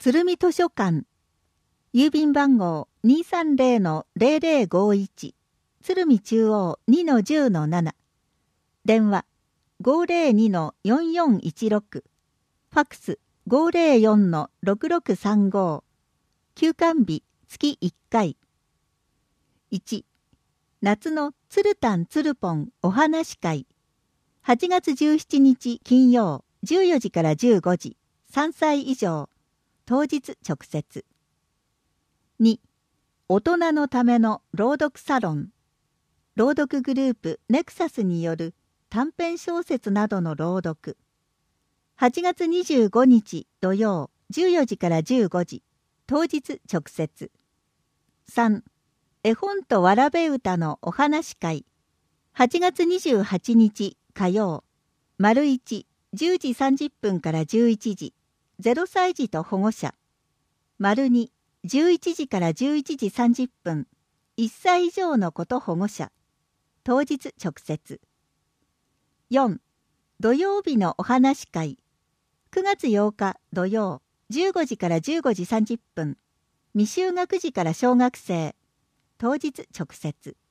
鶴見図書館、郵便番号 230-0051、鶴見中央 2-10-7、電話 502-4416、ファックス 504-6635、休館日月1回。1、夏のつるたんつるぽんお話会、8月17日金曜14時から15時、3歳以上、当日直接。2、大人のための朗読サロン、朗読グループネクサスによる短編小説などの朗読。8月25日土曜14時から15時、当日直接。3、絵本とわらべ歌のお話会。8月28日火曜、丸1、10時30分から11時、0歳児と保護者。丸2、11時から11時30分、1歳以上の子と保護者。当日直接。4、土曜日のお話会。9月8日土曜、15時から15時30分、未就学児から小学生。当日直接。